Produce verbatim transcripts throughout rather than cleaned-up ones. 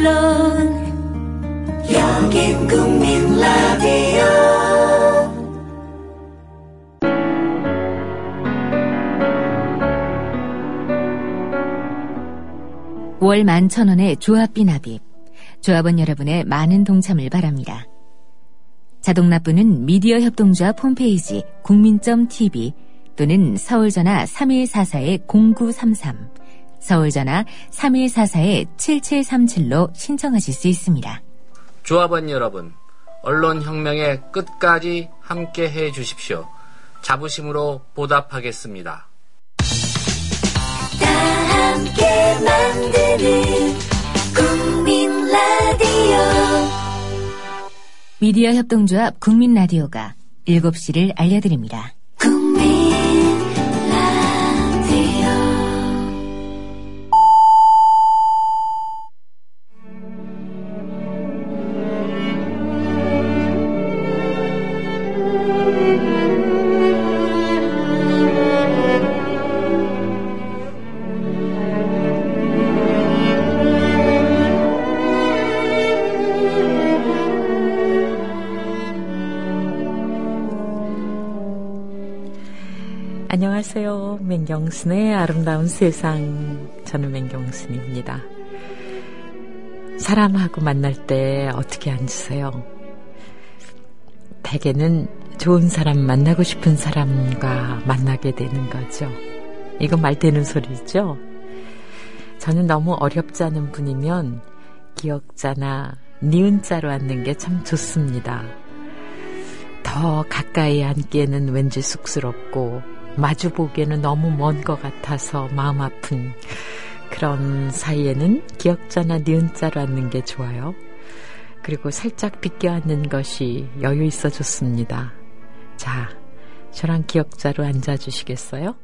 물론 여긴 국민 라디오. 월 만 천 원의 조합비 납입. 조합원 여러분의 많은 동참을 바랍니다. 자동납부는 미디어협동조합 홈페이지 국민.티비 또는 서울전화 삼일사사 공구삼삼, 서울전화 삼일사사 칠칠삼칠로 신청하실 수 있습니다. 조합원 여러분, 언론혁명의 끝까지 함께해 주십시오. 자부심으로 보답하겠습니다. 다 함께 만드는 국민 라디오. 미디어협동조합 국민라디오가 일곱 시를 알려드립니다. 국민 라디오. 안녕하세요. 맹경순의 아름다운 세상. 저는 맹경순입니다. 사람하고 만날 때 어떻게 앉으세요? 대개는 좋은 사람, 만나고 싶은 사람과 만나게 되는 거죠. 이거 말 되는 소리죠? 저는 너무 어렵지 않은 분이면 기역자나 니은자로 앉는 게 참 좋습니다. 더 가까이 앉기에는 왠지 쑥스럽고 마주보기에는 너무 먼 것 같아서 마음 아픈 그런 사이에는 기역자나 니은자로 앉는 게 좋아요. 그리고 살짝 비껴 앉는 것이 여유 있어 좋습니다. 자, 저랑 기역자로 앉아주시겠어요?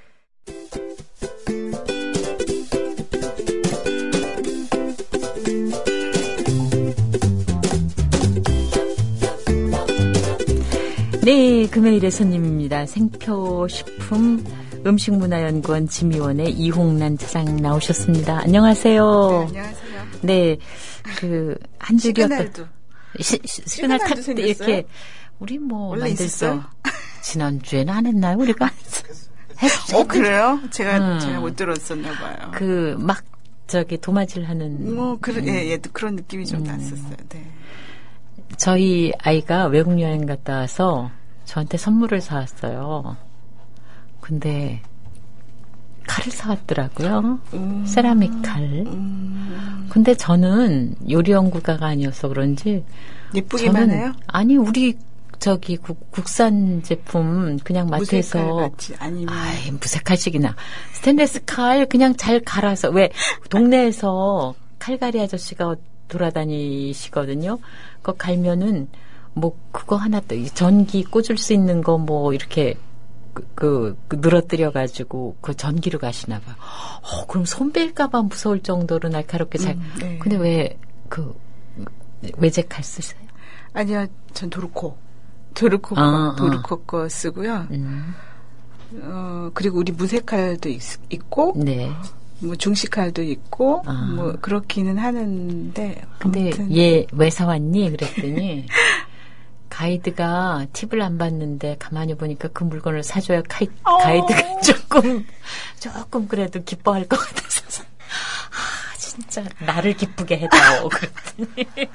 네, 금요일의 손님입니다. 생표식품 음식문화연구원 지미원의 이홍란 차장 나오셨습니다. 안녕하세요. 네, 안녕하세요. 네, 그 한 주기 시그널도 시그널 탈 때 이렇게 우리 뭐 원래 만들 있었어요? 때 지난 주에는 안 했나요 우리가? 했, 어 그래요? 제가 음. 제가 못 들었었나 봐요. 그 막 저기 도마질하는 뭐 그런 음. 예, 예, 그런 느낌이 좀 음. 났었어요. 네. 저희 아이가 외국 여행 갔다 와서 저한테 선물을 사왔어요. 근데 칼을 사왔더라고요. 음. 세라믹 칼. 음. 근데 저는 요리 연구가가 아니어서 그런지 예쁘기만 저는, 해요? 아니 우리 저기 국, 국산 제품 그냥 마트에서 무쇠칼 같이 아니면 아이 무쇠칼식이나 스테인레스 칼 그냥 잘 갈아서 왜 동네에서 칼갈이 아저씨가 돌아다니시거든요. 그거 갈면은 뭐 그거 하나 또 전기 꽂을 수 있는 거 뭐 이렇게 그, 그, 그 늘어뜨려 가지고 그 전기로 가시나 봐요. 어, 그럼 손 뺄까봐 무서울 정도로 날카롭게 잘. 음, 네. 근데 왜 그 외제 칼 쓰세요? 아니요, 전 도르코. 도르코 거, 아, 도르코 거 쓰고요. 음. 어, 그리고 우리 무쇠칼도 있, 있고 네. 뭐 중식칼도 있고 아. 뭐 그렇기는 하는데 근데 아무튼 얘 왜 사왔니? 그랬더니 가이드가 팁을 안 받는데 가만히 보니까 그 물건을 사줘야 가이, 어. 가이드가 조금 조금 그래도 기뻐할 것 같아서 아 진짜 나를 기쁘게 해다오 그랬더니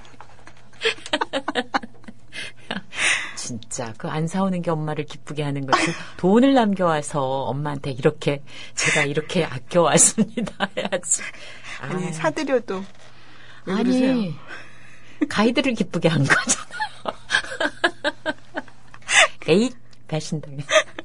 진짜 그 안 사오는 게 엄마를 기쁘게 하는 거지 돈을 남겨와서 엄마한테 이렇게 제가 이렇게 아껴왔습니다 해야지. 아니 아. 사드려도 왜 아니 그러세요? 가이드를 기쁘게 한 거잖아요. 에잇 배신당해.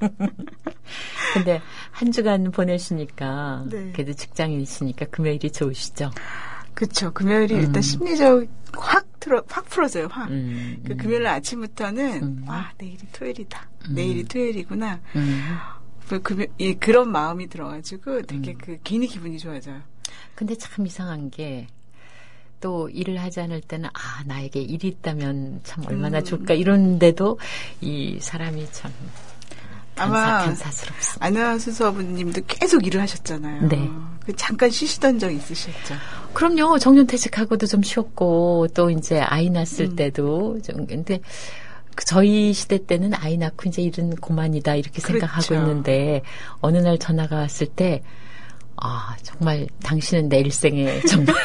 근데 한 주간 보내시니까 네. 그래도 직장인이시니까 금요일이 좋으시죠? 그렇죠. 금요일이 음. 일단 심리적 확 틀어 확 풀어져요. 확. 음, 그 음. 금요일 아침부터는 음. 와 내일이 토요일이다. 음. 내일이 토요일이구나. 음. 그 금요 예, 그런 마음이 들어가지고 되게 음. 그 괜히 기분이 좋아져요. 근데 참 이상한 게 또 일을 하지 않을 때는 아 나에게 일이 있다면 참 얼마나 음. 좋을까 이런데도 이 사람이 참 아마 간사, 간사스럽습니다. 아나운서분님도 계속 일을 하셨잖아요. 네. 그 잠깐 쉬시던 적 있으셨죠? 그럼요. 정년퇴직하고도 좀 쉬었고 또 이제 아이 낳았을 음. 때도 좀 근데 그 저희 시대 때는 아이 낳고 이제 일은 고만이다 이렇게 생각하고 그렇죠. 있는데 어느 날 전화가 왔을 때 아, 정말 당신은 내 일생에 정말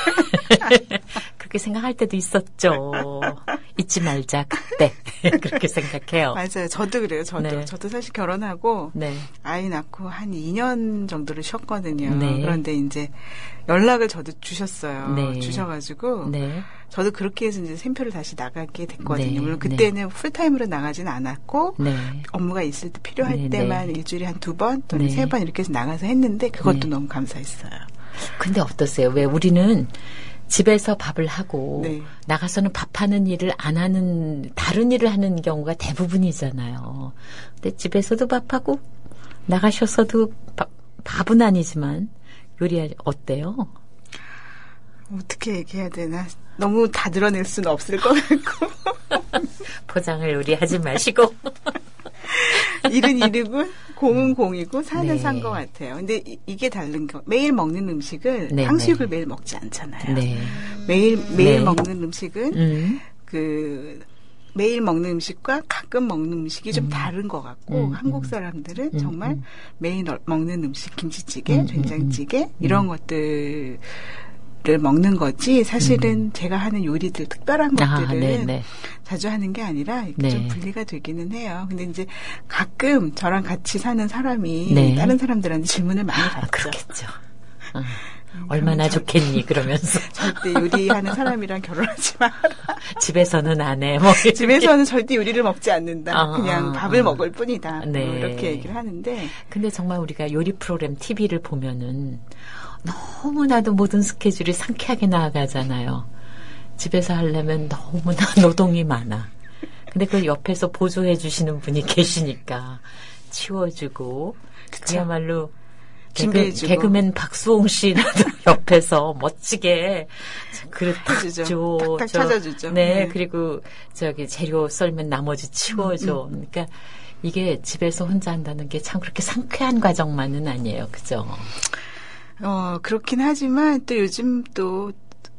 그렇게 생각할 때도 있었죠. 잊지 말자 그때 그렇게 생각해요. 맞아요. 저도 그래요. 저도. 네. 저도 사실 결혼하고 네. 아이 낳고 한 이 년 정도를 쉬었거든요. 네. 그런데 이제 연락을 저도 주셨어요. 네. 주셔가지고 네. 저도 그렇게 해서 이제 샘표를 다시 나가게 됐거든요. 네. 물론 그때는 풀타임으로 나가진 않았고 네. 업무가 있을 때 필요할 네, 때만 네. 일주일에 한 두 번 또는 네. 세 번 이렇게 해서 나가서 했는데 그것도 네. 너무 감사했어요. 근데 어떠세요? 왜 우리는 집에서 밥을 하고 네. 나가서는 밥하는 일을 안 하는 다른 일을 하는 경우가 대부분이잖아요. 근데 집에서도 밥하고 나가셔서도 밥, 밥은 아니지만 요리 어때요? 어떻게 얘기해야 되나? 너무 다 드러낼 수는 없을 것 같고 포장을 요리하지 마시고 일은 일이고 공은 공이고 사는 네. 산 것 같아요. 근데 이, 이게 다른 거 매일 먹는 음식을 네, 탕수육을 네. 매일 먹지 않잖아요. 네. 매일 매일 네. 먹는 음식은 음. 그 매일 먹는 음식과 가끔 먹는 음식이 좀 음. 다른 것 같고 음, 한국 음. 사람들은 음, 정말 음. 매일 어- 먹는 음식 김치찌개, 음, 된장찌개 음, 음. 이런 것들을 먹는 거지 사실은 제가 하는 요리들 특별한 음. 아, 것들은 네, 네. 자주 하는 게 아니라 이렇게 네. 좀 분리가 되기는 해요. 근데 이제 가끔 저랑 같이 사는 사람이 네. 다른 사람들한테 질문을 많이 아, 받죠. 그렇겠죠. 어. 얼마나 저- 좋겠니 그러면서 절대 요리하는 사람이랑 결혼하지 마라. 집에서는 안 해. 뭐 집에서는 절대 요리를 먹지 않는다. 아, 그냥 아, 밥을 아. 먹을 뿐이다. 네. 뭐 이렇게 얘기를 하는데 근데 정말 우리가 요리 프로그램 티비를 보면은 너무나도 모든 스케줄이 상쾌하게 나아가잖아요. 집에서 하려면 너무나 노동이 많아. 근데 그걸 옆에서 보조해 주시는 분이 계시니까 치워주고 그쵸. 그야말로 개그, 준비해주고. 개그맨 박수홍 씨라도 옆에서 멋지게 그릇 탁 해주죠. 줘. 탁탁 저- 찾아주죠. 네, 네. 그리고 저기 재료 썰면 나머지 치워줘. 음, 음. 그러니까 이게 집에서 혼자 한다는 게 참 그렇게 상쾌한 과정만은 아니에요. 그죠? 어 그렇긴 하지만 또 요즘 또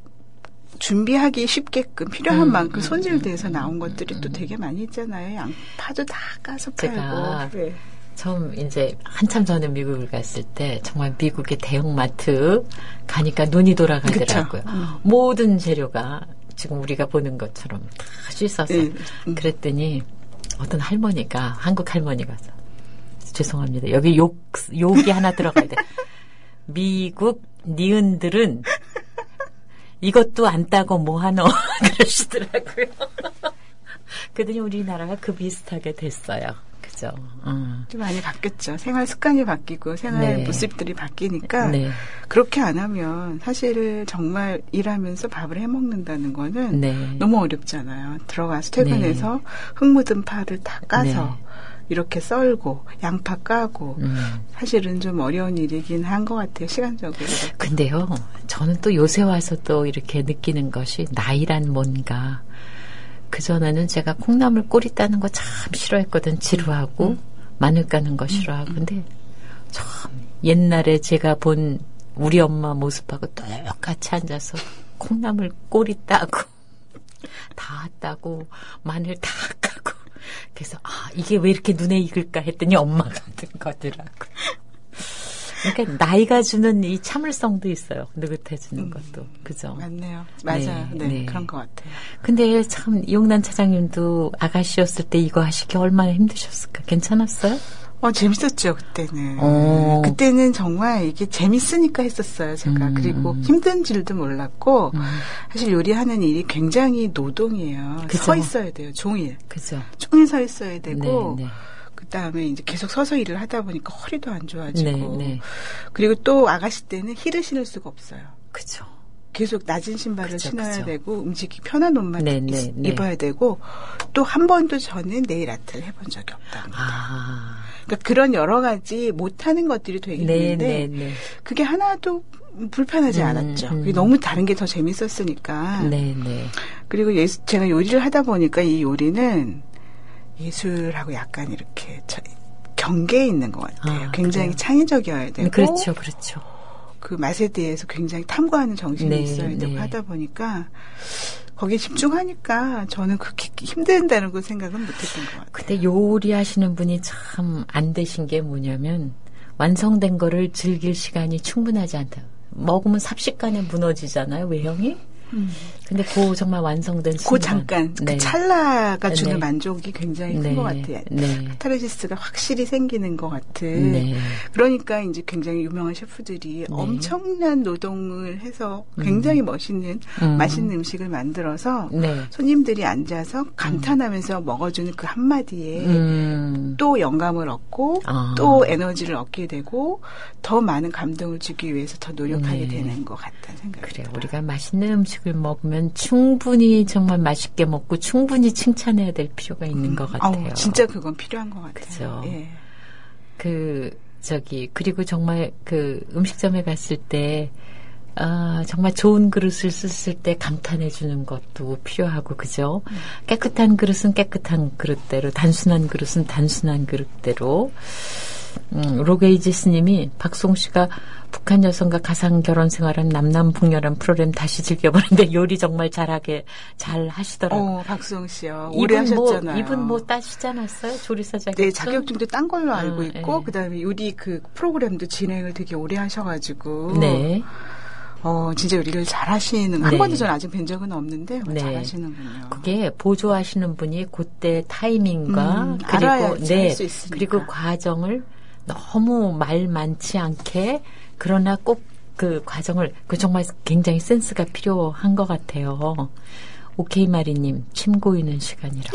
준비하기 쉽게끔 필요한 음, 만큼 음, 손질돼서 음, 나온 음, 것들이 음, 또 음. 되게 많이 있잖아요. 양파도 다 까서 제가 팔고. 네. 처음 이제 한참 전에 미국을 갔을 때 정말 미국의 대형마트 가니까 눈이 돌아가더라고요. 그쵸. 음. 모든 재료가 지금 우리가 보는 것처럼 다 씻어서 네, 음. 그랬더니 어떤 할머니가 한국 할머니가 죄송합니다. 여기 욕 욕이 하나 들어가야 돼. 미국 니은들은 이것도 안 따고 뭐 하노 그러시더라고요. 그랬더니 우리나라가 그 비슷하게 됐어요. 그죠? 음. 좀 많이 바뀌었죠. 생활 습관이 바뀌고 생활 네. 모습들이 바뀌니까 네. 그렇게 안 하면 사실 정말 일하면서 밥을 해 먹는다는 거는 네. 너무 어렵잖아요. 들어가서 퇴근해서 흙 묻은 파를 다 까서 네. 이렇게 썰고 양파 까고 음. 사실은 좀 어려운 일이긴 한 것 같아요. 시간적으로. 근데요, 저는 또 요새 와서 또 이렇게 느끼는 것이 나이란 뭔가. 그전에는 제가 콩나물 꼬리 따는 거 참 싫어했거든. 지루하고, 마늘 까는 거 싫어하고. 근데 참 옛날에 제가 본 우리 엄마 모습하고 똑같이 앉아서 콩나물 꼬리 따고, 다 따고, 마늘 다 까고. 그래서, 아, 이게 왜 이렇게 눈에 익을까 했더니 엄마 같은 거더라고. 그러니까 나이가 주는 이 참을성도 있어요. 느긋해지는 음, 것도. 그죠? 맞네요. 맞아요. 네, 네. 그런 것 같아요. 근데 참 이용란 차장님도 아가씨였을 때 이거 하시기 얼마나 힘드셨을까? 괜찮았어요? 어, 재밌었죠, 그때는. 어. 그때는 정말 이게 재밌으니까 했었어요, 제가. 음. 그리고 힘든 줄도 몰랐고, 음. 사실 요리하는 일이 굉장히 노동이에요. 그죠. 서 있어야 돼요, 종일. 그죠? 종일 서 있어야 되고, 네, 네. 그 다음에 이제 계속 서서 일을 하다 보니까 허리도 안 좋아지고, 네, 네. 그리고 또 아가씨 때는 힐을 신을 수가 없어요. 그죠. 계속 낮은 신발을 그쵸, 신어야 그쵸. 되고, 움직이기 편한 옷만 네, 입- 네, 네. 입어야 되고, 또 한 번도 저는 네일 아트를 해본 적이 없답니다. 아. 그러니까 그런 여러 가지 못하는 것들이 되게 네, 있는데, 네, 네. 그게 하나도 불편하지 음, 않았죠. 음. 그게 너무 다른 게 더 재밌었으니까. 네, 네. 그리고 예수, 제가 요리를 하다 보니까 이 요리는 예술하고 약간 이렇게 저- 경계에 있는 것 같아요. 아, 굉장히 그래요? 창의적이어야 되고, 그렇죠, 그렇죠. 그 맛에 대해서 굉장히 탐구하는 정신이 네, 있어야 되고 네. 하다 보니까 거기에 집중하니까 저는 그렇게 힘든다는 거 생각은 못했던 것 같아요. 근데 요리하시는 분이 참 안 되신 게 뭐냐면 완성된 거를 즐길 시간이 충분하지 않다. 먹으면 삽시간에 무너지잖아요, 외형이. 음. 근데 그 정말 완성된 순간. 그 잠깐, 네. 그 찰나가 주는 네. 만족이 굉장히 네. 큰 것 같아요. 네. 카타르시스가 확실히 생기는 것 같은. 네. 그러니까 이제 굉장히 유명한 셰프들이 엄청난 노동을 해서 굉장히 멋있는, 음. 맛있는 음식을 만들어서 네. 손님들이 앉아서 감탄하면서 먹어주는 그 한마디에 음. 또 영감을 얻고 아. 또 에너지를 얻게 되고 더 많은 감동을 주기 위해서 더 노력하게 네. 되는 것 같다는 생각이 그래, 들어요. 우리가 맛있는 음식을 먹으면 충분히 정말 맛있게 먹고 충분히 칭찬해야 될 필요가 있는 것 같아요. 아우, 진짜 그건 필요한 것 같아요. 그죠. 예. 그, 저기, 그리고 정말 그 음식점에 갔을 때, 아, 정말 좋은 그릇을 썼을 때 감탄해 주는 것도 필요하고, 그죠? 음. 깨끗한 그릇은 깨끗한 그릇대로, 단순한 그릇은 단순한 그릇대로. 음, 로게이지 스님이 박송 씨가 북한 여성과 가상 결혼 생활한 남남북녀란 프로그램 다시 즐겨보는데 요리 정말 잘하게 잘 하시더라고요. 어, 박수홍 씨요. 오래 이분 뭐, 하셨잖아요. 이분 뭐 따시지 않았어요? 조리사 자격증? 네, 자격증도 딴 걸로 알고 어, 있고, 네. 그 다음에 요리 그 프로그램도 진행을 되게 오래 하셔가지고. 네. 어, 진짜 요리를 잘 하시는, 한 네. 번도 저는 아직 뵌 적은 없는데, 네. 잘 하시는군요. 그게 보조하시는 분이 그때 타이밍과 음, 그리고 알아야지 네 할 수 있으니까. 그리고 과정을 너무 말 많지 않게 그러나 꼭 그 과정을 그 정말 굉장히 센스가 필요한 것 같아요. 오케이 마리님 침 고이는 시간이라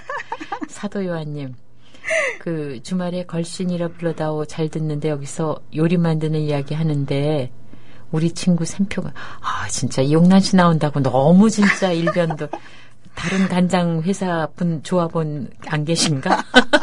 사도요한님 그 주말에 걸신이라 불러다오 잘 듣는데 여기서 요리 만드는 이야기 하는데 우리 친구 샘표가 아 진짜 이용란 씨 나온다고 너무 진짜 일변도 다른 간장 회사 분 조합원 안 계신가?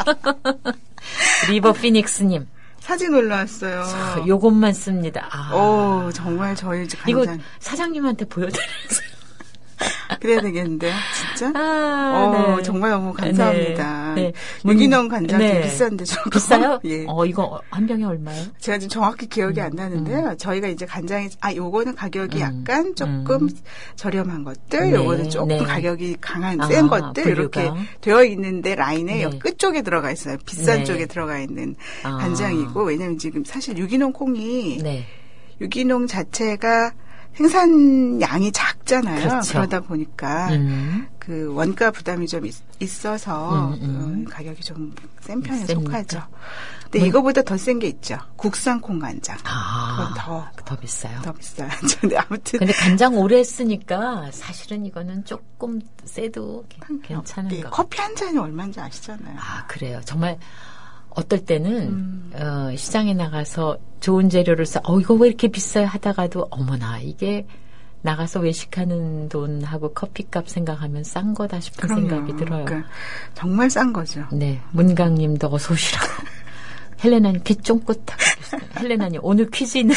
리버 피닉스님 사진 올라왔어요. 저, 요것만 씁니다. 아, 오, 정말 저희 이제 이거 간장. 사장님한테 보여드렸어요. 그래야 되겠는데요, 진짜? 아, 어, 네. 정말 너무 감사합니다. 네, 네. 유기농 간장 좀 네. 비싼데 저거. 비싸요? 예. 어, 이거 한 병에 얼마예요? 제가 지금 정확히 기억이 음, 안 나는데요. 저희가 이제 간장이, 아, 요거는 가격이 음, 약간 조금 음. 저렴한 것들, 네, 요거는 조금 네. 가격이 강한, 아, 센 것들, 분류가. 이렇게 되어 있는데 라인에 네. 끝쪽에 들어가 있어요. 비싼 네. 쪽에 들어가 있는 아. 간장이고, 왜냐면 지금 사실 유기농 콩이, 네. 유기농 자체가 생산량이 작잖아요. 그렇죠. 그러다 보니까 음. 그 원가 부담이 좀 있, 있어서 음, 음. 어, 가격이 좀 센 편에 셉니까? 속하죠. 근데 뭐- 이거보다 더 센 게 있죠. 국산 콩간장. 아, 그건 더, 더 비싸요. 더 비싸요. 근데 아무튼 근데 간장 오래 쓰니까 사실은 이거는 조금 세도 괜- 괜찮은 예, 거. 커피 한 잔이 얼마인지 아시잖아요. 아, 그래요. 정말 어떨 때는 음. 어, 시장에 나가서 좋은 재료를 써. 어, 이거 왜 이렇게 비싸요? 하다가도 어머나 이게 나가서 외식하는 돈하고 커피값 생각하면 싼 거다 싶은 생각이 들어요. 그러니까 정말 싼 거죠. 네, 문강님도 어서 오시라고. 헬레나님 귀 쫑긋하고 계시네요. 헬레나님 오늘 퀴즈 있는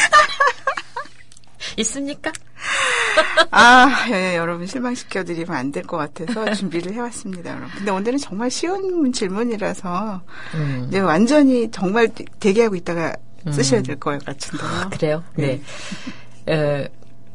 있습니까? 아, 예, 여러분 실망시켜드리면 안 될 것 같아서 준비를 해왔습니다, 여러분. 근데 오늘은 정말 쉬운 질문이라서 음. 이제 완전히 정말 대기하고 있다가 음. 쓰셔야 될 것 같은데요. 그래요? 네. 어,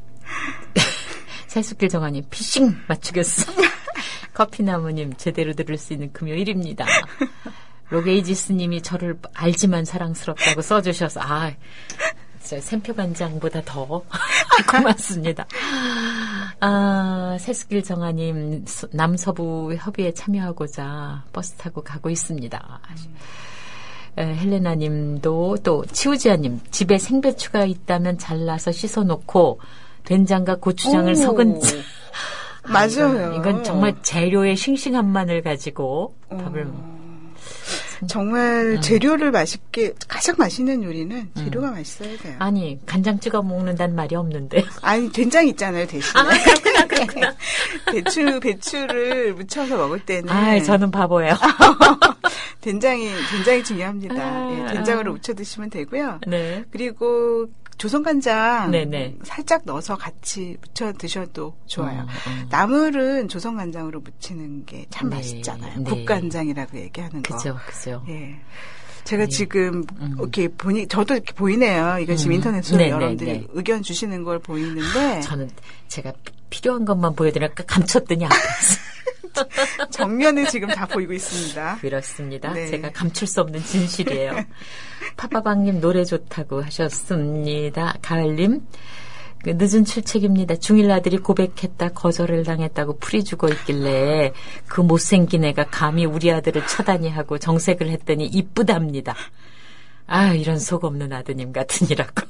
세수길 정아님 피싱 맞추겠어. 커피나무님 제대로 들을 수 있는 금요일입니다. 로게이지스님이 저를 알지만 사랑스럽다고 써주셔서 아, 샘표 간장보다 더 고맙습니다. 아, 세수길 정아님 남서부 협의에 참여하고자 버스 타고 가고 있습니다. 에, 헬레나님도 또 치우지아님 집에 생배추가 있다면 잘라서 씻어놓고 된장과 고추장을 오. 섞은 아, 맞아요. 이건, 이건 정말 재료의 싱싱함만을 가지고 밥을 어, 정말 음. 재료를 맛있게 가장 맛있는 요리는 재료가 맛있어야 돼요. 아니 간장 찍어 먹는다는 말이 없는데. 아니 된장 있잖아요 대신에. 아, 그렇구나, 그렇구나. 배추 배추를 무쳐서 먹을 때는 아, 저는 바보예요. 된장이 굉장히 중요합니다. 아, 예, 된장으로 무쳐 드시면 되고요. 네. 그리고 조선간장 네네. 살짝 넣어서 같이 무쳐 드셔도 좋아요. 어, 어. 나물은 조선간장으로 무치는 게 참 네, 맛있잖아요. 네. 국간장이라고 얘기하는 거. 그죠, 그죠. 예. 제가 네. 지금 음. 이렇게 보니 저도 이렇게 보이네요. 이거 지금 음. 인터넷으로 네, 여러분들이 네, 네. 의견 주시는 걸 보이는데 저는 제가 필요한 것만 보여드리니까 감췄더니 아팠어. 정면에 지금 다 보이고 있습니다. 그렇습니다. 네. 제가 감출 수 없는 진실이에요. 파파방님 노래 좋다고 하셨습니다. 가을님. 그 늦은 출첵입니다. 중일 아들이 고백했다 거절을 당했다고 풀이 죽어 있길래 그 못생긴 애가 감히 우리 아들을 쳐다니 하고 정색을 했더니 이쁘답니다. 아 이런 속 없는 아드님 같으니라고.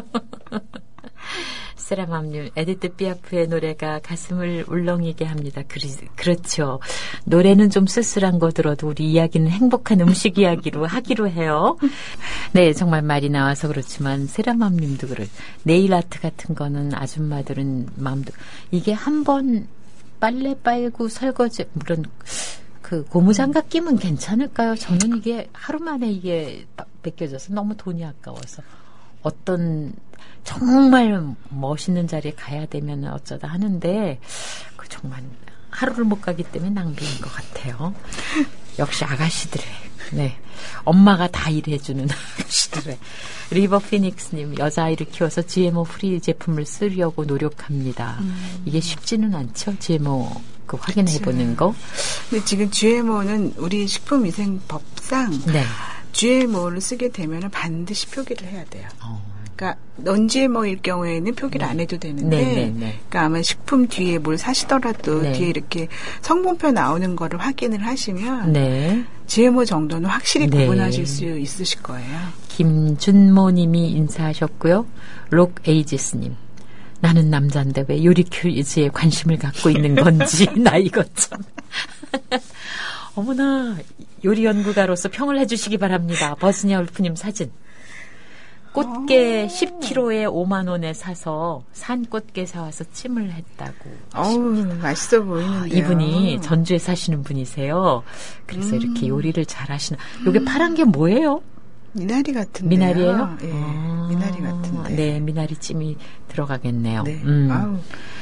세라맘님 에디트 피아프의 노래가 가슴을 울렁이게 합니다. 그리, 그렇죠. 노래는 좀 쓸쓸한 거 들어도 우리 이야기는 행복한 음식 이야기로 하기로 해요. 네 정말 말이 나와서 그렇지만 세라맘님도 그래. 네일 아트 같은 거는 아줌마들은 마음도 이게 한번 빨래 빨고 설거지 물론 그 고무장갑 끼면 괜찮을까요? 저는 이게 하루 만에 이게 벗겨져서 너무 돈이 아까워서 어떤 정말 멋있는 자리에 가야 되면 어쩌다 하는데 그 정말 하루를 못 가기 때문에 낭비인 것 같아요. 역시 아가씨들의 네 엄마가 다 일해주는 아가씨들의 리버 피닉스님 여자아이를 키워서 지엠오 프리 제품을 쓰려고 노력합니다. 음. 이게 쉽지는 않죠. 지엠오 그 확인해보는 거. 근데 지금 지엠오는 우리 식품위생법상 네. 지엠오를 쓰게 되면 반드시 표기를 해야 돼요. 어. 그러니까 넌지엠오일 경우에는 표기를 안 해도 되는데, 네, 네, 네. 그러니까 아마 식품 뒤에 뭘 사시더라도 네. 뒤에 이렇게 성분표 나오는 거를 확인을 하시면 네. 지엠오 정도는 확실히 네. 구분하실 수 있으실 거예요. 김준모님이 인사하셨고요. 록에이지스님. 나는 남자인데 왜 요리 퀴즈에 관심을 갖고 있는 건지 나 이것 참. 어머나 요리 연구가로서 평을 해주시기 바랍니다. 버스니아 울프님 사진. 꽃게 십 킬로그램에 오만 원에 사서 산 꽃게 사와서 찜을 했다고. 어우, 맛있어 보이는데요. 이분이 전주에 사시는 분이세요. 그래서 음. 이렇게 요리를 잘 하시나. 요게 파란 게 뭐예요? 미나리 같은데요. 미나리예요? 예, 아, 미나리 같은데. 네, 미나리 찜이 들어가겠네요. 네. 음. 아우.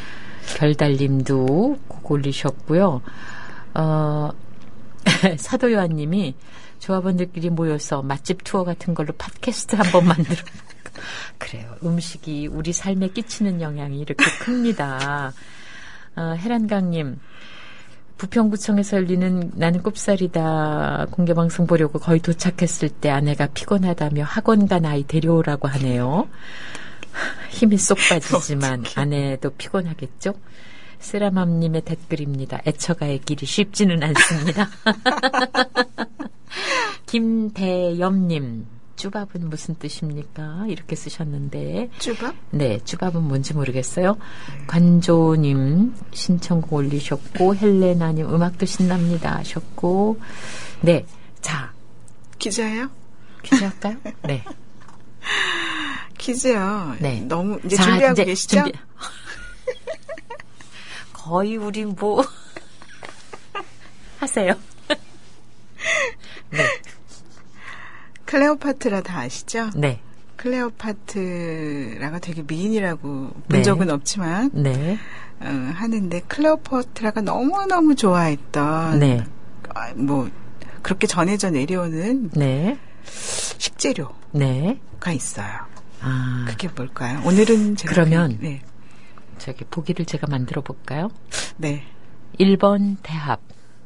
별달님도 꼭 올리셨고요. 어, 사도요한님이 조합원들끼리 모여서 맛집 투어 같은 걸로 팟캐스트 한번 만들어. 그래요. 음식이 우리 삶에 끼치는 영향이 이렇게 큽니다. 어, 해란강님. 부평구청에서 열리는 나는 꼽살이다 공개방송 보려고 거의 도착했을 때 아내가 피곤하다며 학원 간 아이 데려오라고 하네요. 힘이 쏙 빠지지만 아내도 피곤하겠죠? 쓰라맘님의 댓글입니다. 애처가의 길이 쉽지는 않습니다. 김대염님, 쭈밥은 무슨 뜻입니까? 이렇게 쓰셨는데. 쭈밥? 네, 쭈밥은 뭔지 모르겠어요. 네. 관조님, 신청곡 올리셨고, 헬레나님, 음악도 신납니다 하셨고, 네, 자. 퀴즈예요? 퀴즈 할까요? 네. 퀴즈요. 네. 너무, 이제 자, 준비하고 이제 계시죠? 준비... 거의 우리 뭐, 하세요. 네. 클레오파트라 다 아시죠? 네. 클레오파트라가 되게 미인이라고 본 네. 적은 없지만 네. 어, 하는데 클레오파트라가 너무너무 좋아했던 네. 어, 뭐 그렇게 전해져 내려오는 네. 식재료가 네. 있어요. 아. 그게 뭘까요? 오늘은 제가 그러면 그, 네. 저기 보기를 제가 만들어 볼까요? 네. 일 번 대합,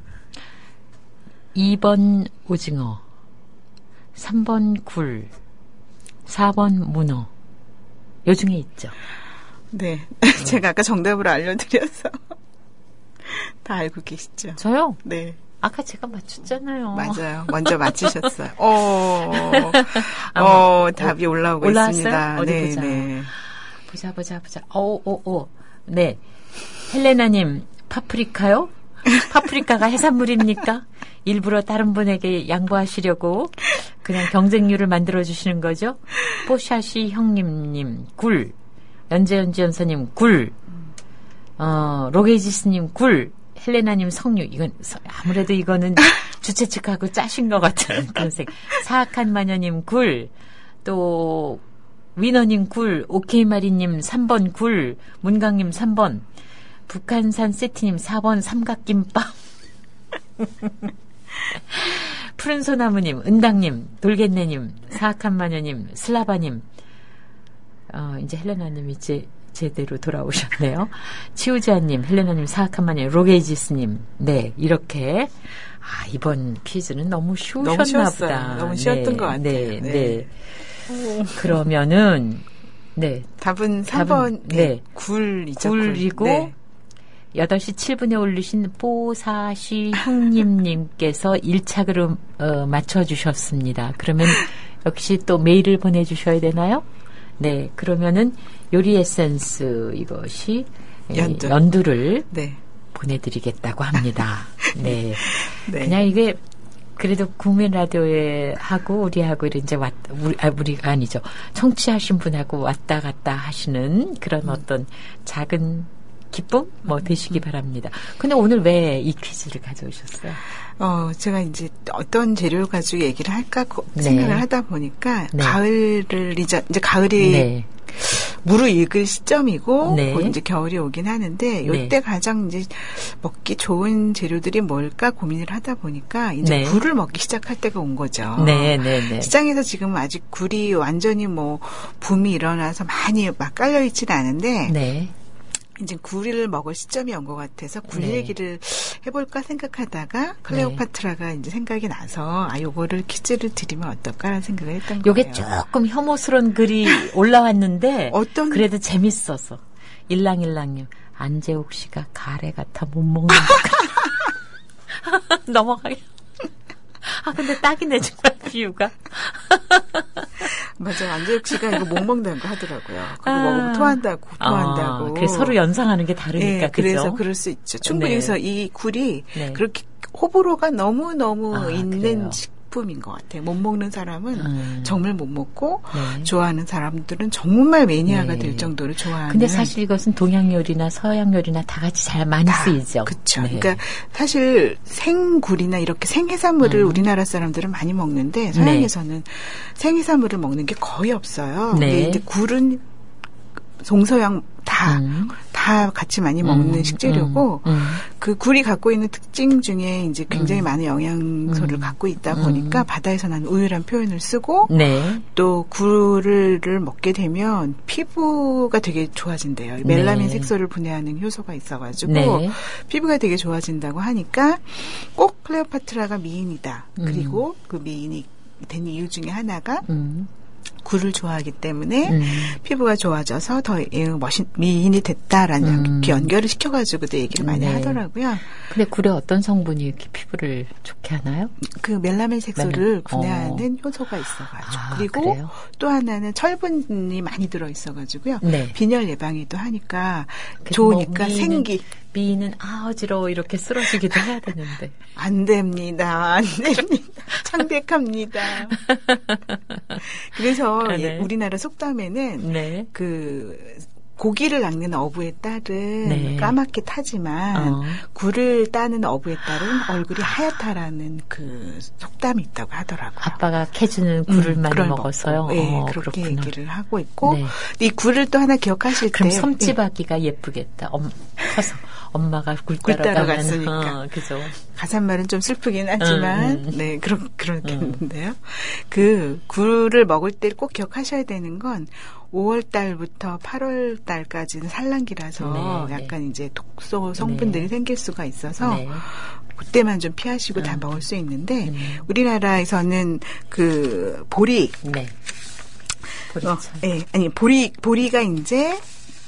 이 번 오징어, 삼 번 굴, 사 번 문어. 요 중에 있죠. 네. 제가 아까 정답을 알려드려서 다 알고 계시죠? 저요? 네. 아까 제가 맞췄잖아요. 맞아요. 먼저 맞히셨어요. 어, 어, 답이 올라오고 올라왔어요? 있습니다. 어디 네, 보자. 네. 보자, 보자, 보자. 오, 오, 오. 네. 헬레나님, 파프리카요? 파프리카가 해산물입니까? 일부러 다른 분에게 양보하시려고 그냥 경쟁률을 만들어주시는 거죠? 뽀샤시 형님님, 굴. 연재연지 연사님, 굴. 어, 로게이지스님, 굴. 헬레나님, 석류. 이건, 아무래도 이거는 주최 측하고 짜신 것 같은 그런 색. 사악한 마녀님, 굴. 또, 위너님, 굴. 오케이마리님, 삼 번, 굴. 문강님, 삼 번. 북한산 세티님 사 번 삼각김밥. 푸른 소나무님, 은당님, 돌겠네님, 사악한 마녀님, 슬라바님, 어, 이제 헬레나님 이제 제대로 돌아오셨네요. 치우지아님, 헬레나님, 사악한 마녀, 로게이지스님, 네, 이렇게. 아, 이번 퀴즈는 너무 쉬우셨나 너무 쉬웠어요. 보다. 너무 쉬웠던 네, 것 같아요. 네, 네. 네. 그러면은, 네. 답은 삼 번, 답은, 네. 네. 굴이죠. 굴이고, 네. 여덟 시 칠 분에 올리신 뽀사시 흉님님께서 일 착으로 어, 맞춰주셨습니다. 그러면 역시 또 메일을 보내주셔야 되나요? 네, 그러면은 요리 에센스 이것이 연두. 연두를 네. 보내드리겠다고 합니다. 네. 네. 그냥 이게 그래도 국민 라디오에 하고 우리하고 이제 왔 우리 아 우리가 아니죠. 청취하신 분하고 왔다 갔다 하시는 그런 음. 어떤 작은 기쁨 뭐 되시기 바랍니다. 근데 오늘 왜 이 퀴즈를 가져오셨어요? 어, 제가 이제 어떤 재료를 가지고 얘기를 할까 고- 네. 생각을 하다 보니까 네. 가을을 이제 이제 가을이 네. 무르익을 시점이고 네. 곧 이제 겨울이 오긴 하는데 네. 이때 가장 이제 먹기 좋은 재료들이 뭘까 고민을 하다 보니까 이제 네. 굴을 먹기 시작할 때가 온 거죠. 네, 네, 네. 시장에서 지금 아직 굴이 완전히 뭐 붐이 일어나서 많이 막 깔려 있지는 않은데 네. 이제 굴을 먹을 시점이 온 것 같아서 굴 네. 얘기를 해볼까 생각하다가 클레오파트라가 이제 생각이 나서 아 요거를 퀴즈를 드리면 어떨까라는 생각을 했던 요게 거예요. 조금 혐오스러운 글이 올라왔는데 어떤- 그래도 재밌어서 일랑일랑님 안재욱 씨가 가래 같아 못 먹는 것 넘어가요. 아 근데 딱이네 정말 비유가. 맞아요. 안재욱 씨가 이거 못 먹는다는 거 하더라고요. 그거 아. 먹으면 토한다고, 토한다고. 아, 그래서 서로 연상하는 게 다르니까 네, 그래서 그죠? 그럴 수 있죠. 충분히 네. 그래서 이 굴이 네. 그렇게 호불호가 너무너무 아, 있는 그래요? 식품인 것 같아요. 못 먹는 사람은 음. 정말 못 먹고 네. 좋아하는 사람들은 정말 매니아가 네. 될 정도로 좋아하는. 근데 사실 이것은 동양 요리나 서양 요리나 다 같이 잘 많이 쓰이죠. 그렇죠. 네. 그러니까 사실 생굴이나 이렇게 생해산물을 음. 우리나라 사람들은 많이 먹는데 서양에서는 생해산물을 먹는 게 거의 없어요. 네. 근데 이제 굴은 동서양 다, 음. 다 같이 많이 먹는 음, 식재료고, 음, 음. 그 굴이 갖고 있는 특징 중에 이제 굉장히 음. 많은 영양소를 음. 갖고 있다 음. 보니까 바다에서 나는 우유란 표현을 쓰고, 네. 또 굴을 먹게 되면 피부가 되게 좋아진대요. 멜라민 네. 색소를 분해하는 효소가 있어가지고 네. 피부가 되게 좋아진다고 하니까 꼭 클레오파트라가 미인이다. 음. 그리고 그 미인이 된 이유 중에 하나가 음. 굴을 좋아하기 때문에 음. 피부가 좋아져서 더 멋있, 미인이 됐다라는 음. 이렇게 연결을 시켜가지고도 얘기를 많이 네. 하더라고요. 근데 굴에 어떤 성분이 이렇게 피부를 좋게 하나요? 그 멜라민 색소를 멜라- 분해하는 효소가 있어가지고 아, 그리고 그래요? 또 하나는 철분이 많이 들어 있어가지고요. 네. 빈혈 예방에도 하니까 그래서 좋으니까 뭐 미인은- 생기 미인은 아 어지러워 이렇게 쓰러지기도 해야 되는데. 안 됩니다. 안 됩니다. 창백합니다. 그래서 아, 예, 네. 우리나라 속담에는 네. 그 고기를 낚는 어부의 딸은 네. 까맣게 타지만 어. 굴을 따는 어부의 딸은 얼굴이 하얗다라는 그 속담이 있다고 하더라고요. 아빠가 캐주는 굴을 음, 많이 그걸 먹어서요. 먹고, 예, 어, 그렇게 그렇구나. 얘기를 하고 있고 네. 이 굴을 또 하나 기억하실 그럼 때 섬지박이가 예쁘겠다. 엄, 커서 엄마가 굴 굴 따러 따러 가면, 갔으니까. 어, 그죠. 가사말은 좀 슬프긴 하지만 음, 음. 네 그렇 그렇겠는데요. 그 굴을 먹을 때 꼭 기억하셔야 되는 건 오월 달부터 팔월 달까지는 산란기라서 네, 약간 이제 독소 성분들이 네. 생길 수가 있어서 네. 그때만 좀 피하시고 다 음. 먹을 수 있는데 음. 우리나라에서는 그 보리 네. 어, 보리차. 예, 아니 보리 보리가 이제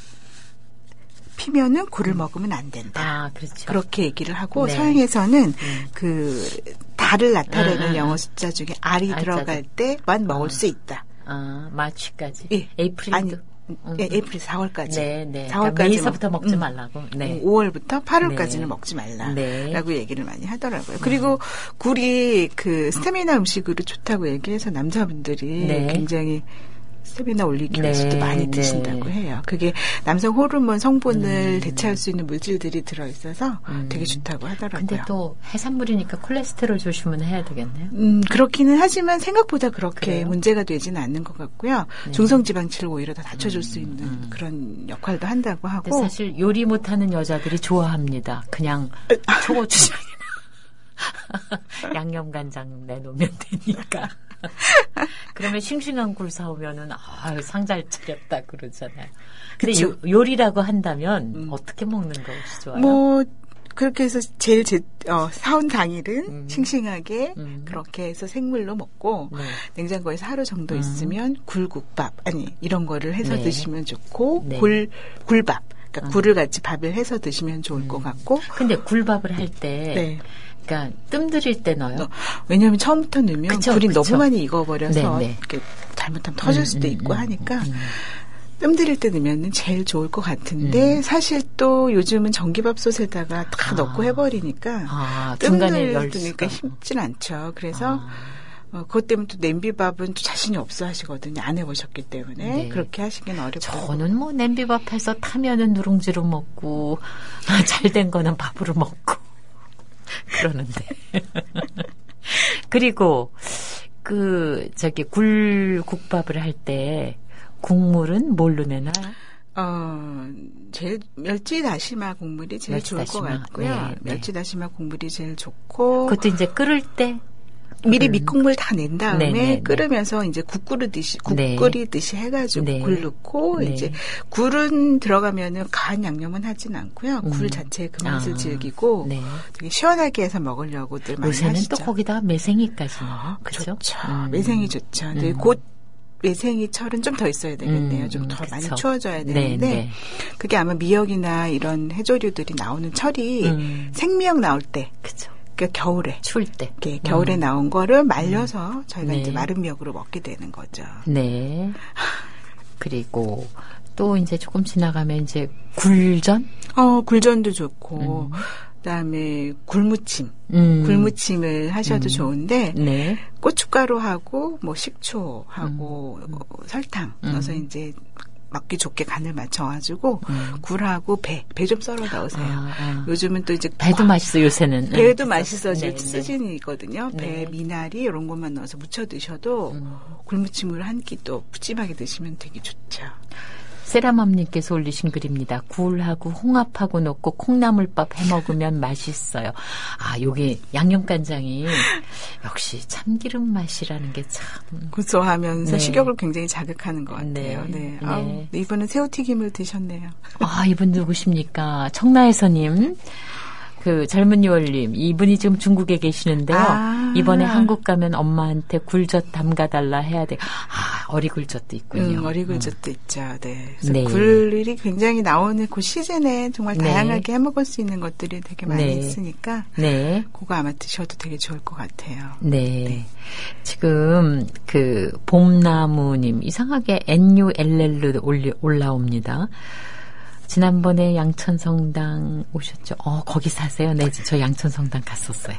피면은 굴을 먹으면 안 된다. 아, 그렇죠. 그렇게 얘기를 하고 네. 서양에서는 음. 그 달을 나타내는 음, 음, 영어 음. 숫자 중에 R이 알짜죠. 들어갈 때만 먹을 아. 수 있다. 아, 마취까지. 예. 에이프릴도. 아니, 음. 예, 에이프릴 사월까지. 네, 네. 사월까지 메이서부터 먹- 먹지 음. 말라고. 네. 오월부터 팔월까지는 네. 먹지 말라라고 네. 얘기를 많이 하더라고요. 그리고 굴이 그 스태미나 음식으로 좋다고 얘기해서 남자분들이 네. 굉장히 스태미나 올리기 네, 위해서도 많이 네. 드신다고 해요. 그게 남성 호르몬 성분을 음. 대체할 수 있는 물질들이 들어있어서 음. 되게 좋다고 하더라고요. 근데 또 해산물이니까 콜레스테롤 조심은 해야 되겠네요. 음, 그렇기는 하지만 생각보다 그렇게 그래요? 문제가 되지는 않는 것 같고요. 네. 중성지방치를 오히려 더 낮춰줄 수 음, 있는 음. 그런 역할도 한다고 근데 하고. 사실 요리 못하는 여자들이 좋아합니다. 그냥 초고추장. 양념간장 내놓으면 되니까. 그러면 싱싱한 굴 사오면은, 아, 상 잘 차렸다 그러잖아요. 근데 요, 요리라고 한다면, 음. 어떻게 먹는 것이 좋아요? 뭐, 그렇게 해서 제일 제, 어, 사온 당일은 음. 싱싱하게 음. 그렇게 해서 생물로 먹고 네. 냉장고에서 하루 정도 음. 있으면 굴국밥 아니 이런 거를 해서 네. 드시면 좋고 네. 굴 굴밥 그러니까 음. 굴을 같이 밥을 해서 드시면 좋을 음. 것 같고. 근데 굴밥을 할 때 네. 그러니까 뜸 들일 때 넣어요. 왜냐하면 처음부터 넣으면 그쵸, 굴이 그쵸. 너무 많이 익어버려서 네, 네. 이렇게 잘못하면 터질 수도 음, 있고 음, 하니까 음, 음. 뜸 들일 때 넣으면 제일 좋을 것 같은데 음. 사실 또 요즘은 전기밥솥에다가 다 아. 넣고 해버리니까 아, 뜸 중간에 열 들으니까 수가. 쉽진 않죠. 그래서 아. 어, 그것 때문에 또 냄비밥은 또 자신이 없어 하시거든요. 안 해보셨기 때문에 네. 그렇게 하시기는 어렵고. 저는 뭐 냄비밥 해서 타면은 누룽지로 먹고 잘 된 거는 밥으로 먹고 그러는데. 그리고 그 저기 굴국밥을 할 때 국물은 뭘로 내나요? 어, 제일 멸치 다시마 국물이 제일 멸치 좋을 다시마. 것 같고요. 네, 네. 멸치 다시마 국물이 제일 좋고 그것도 이제 끓을 때 미리 음. 밑국물 다 낸 다음에 네, 네, 네. 끓으면서 이제 국 끓이듯이 국 네. 끓이듯이 해가지고 네. 굴 넣고 네. 이제 굴은 들어가면은 간 양념은 하진 않고요. 음. 굴 자체의 그 맛을 아. 즐기고 네. 되게 시원하게 해서 먹으려고들 많이 요새는 하시죠. 또 거기다가 매생이까지 넣어요. 그렇죠? 좋죠. 음. 매생이 좋죠. 근데 음. 곧 매생이 철은 좀 더 있어야 되겠네요. 음, 좀 더 그쵸. 많이 추워져야 네, 되는데 네. 그게 아마 미역이나 이런 해조류들이 나오는 철이 음. 생미역 나올 때, 그렇죠. 그러니까 겨울에 추울 때. 이렇게 겨울에 음. 나온 거를 말려서 저희가 네. 이제 마른 미역으로 먹게 되는 거죠. 네. 그리고 또 이제 조금 지나가면 이제 굴전? 어, 굴전도 좋고 음. 그다음에 굴무침, 음. 굴무침을 하셔도 음. 좋은데 네. 고춧가루하고 뭐 식초하고 음. 어, 설탕 음. 넣어서 이제 먹기 좋게 간을 맞춰가지고 음. 굴하고 배, 배 좀 썰어 넣으세요. 아, 아. 요즘은 또 이제 배도 맛있어 요새는. 배도 음. 맛있어질 네, 네. 시즌이거든요. 배, 네. 미나리 이런 것만 넣어서 무쳐 드셔도 음. 굴무침을 한 끼 또 푸짐하게 드시면 되게 좋죠. 세라맘님께서 올리신 글입니다. 굴하고 홍합하고 넣고 콩나물밥 해먹으면 맛있어요. 아, 요게 양념간장이 역시 참기름 맛이라는 게 참. 고소하면서 네. 식욕을 굉장히 자극하는 것 같아요. 네. 네. 네. 아우, 네, 이번엔 새우튀김을 드셨네요. 아, 이분 누구십니까? 청라에서님. 그 젊은 요월님, 이분이 지금 중국에 계시는데요. 아. 이번에 한국 가면 엄마한테 굴젓 담가달라 해야 돼. 아, 어리굴젓도 있군요. 음, 어리굴젓도 있죠. 네. 그래서 네. 굴이 굉장히 나오는 그 시즌에 정말 네. 다양하게 해먹을 수 있는 것들이 되게 많이 네. 있으니까 네. 그거 아마 드셔도 되게 좋을 것 같아요. 네. 네. 지금 그 봄나무님 이상하게 엔유엘엘로 올라옵니다. 지난번에 양천성당 오셨죠? 어, 거기 사세요? 네, 저 양천성당 갔었어요.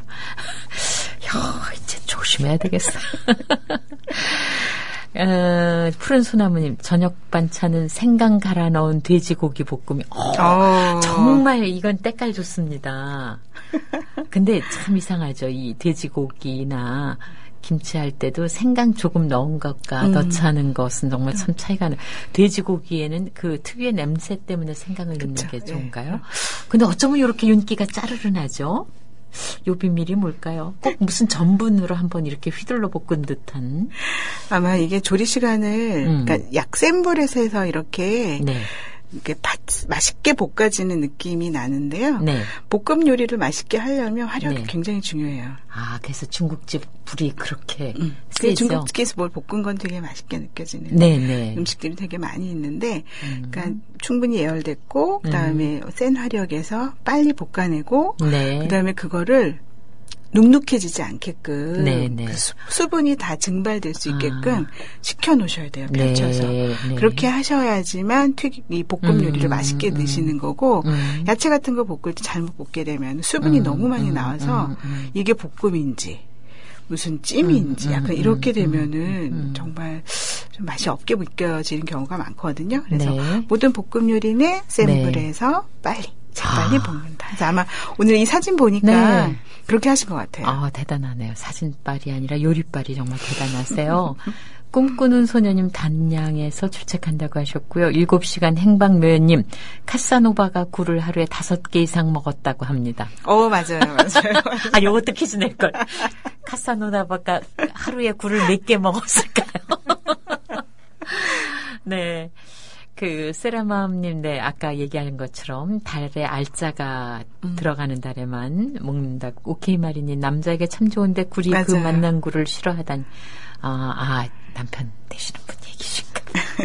야, 이제 조심해야 되겠어. 어, 푸른 소나무님, 저녁 반찬은 생강 갈아 넣은 돼지고기 볶음이, 어, 어. 정말 이건 때깔 좋습니다. 근데 참 이상하죠. 이 돼지고기나 김치할 때도 생강 조금 넣은 것과 음. 넣지 않은 것은 정말 참 차이가 나요. 돼지고기에는 그 특유의 냄새 때문에 생강을 넣는 그쵸, 게 예. 좋은가요? 근데 어쩌면 이렇게 윤기가 짜르르 나죠? 요 비밀이 뭘까요? 꼭 무슨 전분으로 한번 이렇게 휘둘러 볶은 듯한. 아마 이게 조리 시간을 음. 그러니까 약센 불에서 해서 이렇게 네. 이렇게 파, 맛있게 볶아지는 느낌이 나는데요. 네. 볶음 요리를 맛있게 하려면 화력이 네. 굉장히 중요해요. 아, 그래서 중국집 불이 그렇게 음. 세죠? 중국집에서 뭘 볶은 건 되게 맛있게 느껴지는 네네. 음식들이 되게 많이 있는데, 음. 그러니까 충분히 예열됐고, 그다음에 센 화력에서 빨리 볶아내고, 네. 그다음에 그거를 눅눅해지지 않게끔 네, 네. 그 수, 수분이 다 증발될 수 있게끔 아. 식혀 놓으셔야 돼요. 펼쳐서. 네, 네. 그렇게 하셔야지만 튀김, 이 볶음 음, 요리를 맛있게 음, 드시는 거고, 음. 야채 같은 거 볶을 때 잘못 볶게 되면 수분이 음, 너무 많이 음, 나와서 음, 음. 이게 볶음인지 무슨 찜인지 음, 약간 음, 이렇게 음, 되면은 음. 정말 좀 맛이 없게 느껴지는 경우가 많거든요. 그래서 네. 모든 볶음 요리는 센 네. 불에서 빨리 재빨리 아. 볶는다. 그래서 아마 오늘 이 사진 보니까 네. 그렇게 하신 것 같아요. 아, 대단하네요. 사진빨이 아니라 요리빨이 정말 대단하세요. 꿈꾸는 소녀님 단양에서 출첵한다고 하셨고요. 일곱 시간 행방묘연님 카사노바가 굴을 하루에 다섯 개 이상 먹었다고 합니다. 어 맞아요, 맞아요. 아, 요것도 퀴즈 낼걸. 카사노바가 하루에 굴을 몇 개 먹었을까요? 네. 그 세라맘님, 네, 아까 얘기한 것처럼 달에 알짜가 음. 들어가는 달에만 먹는다. 오케이 마리님, 남자에게 참 좋은데 굴이 맞아요. 그 만난 굴을 싫어하다니. 아, 아 남편 되시는 분 얘기신가?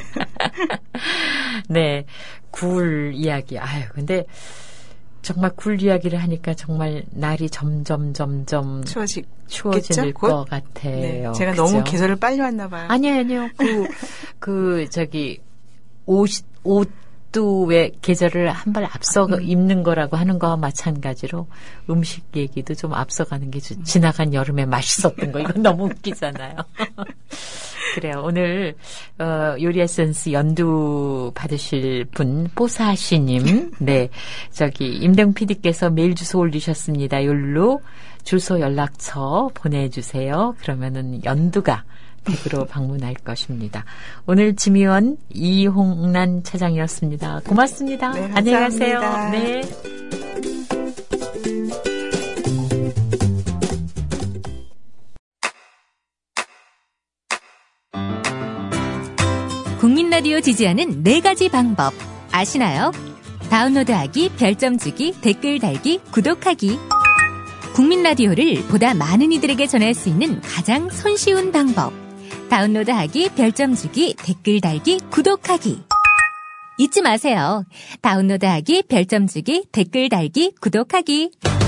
네, 굴 이야기. 아유, 근데 정말 굴 이야기를 하니까 정말 날이 점점 점점 추워지, 추워질 것 곧? 같아요. 네, 제가 그죠? 너무 계절을 빨리 왔나 봐요. 아니요, 아니요. 그, 그 저기 옷, 옷도 왜 계절을 한 발 앞서 음. 입는 거라고 하는 거와 마찬가지로 음식 얘기도 좀 앞서가는 게 음. 지나간 여름에 맛있었던 거. 이건 너무 웃기잖아요. 그래요. 오늘 어, 요리 에센스 연두 받으실 분 뽀사시님. 네, 저기 임대웅 피디께서 메일 주소 올리셨습니다. 요로 주소 연락처 보내주세요. 그러면은 연두가 댁으로 방문할 것입니다. 오늘 지미원 이홍란 차장이었습니다. 고맙습니다. 네, 안녕히 가세요. 네. 국민 라디오 지지하는 네 가지 방법 아시나요? 다운로드하기, 별점 주기, 댓글 달기, 구독하기. 국민 라디오를 보다 많은 이들에게 전할 수 있는 가장 손쉬운 방법. 다운로드하기, 별점 주기, 댓글 달기, 구독하기. 잊지 마세요. 다운로드하기, 별점 주기, 댓글 달기, 구독하기.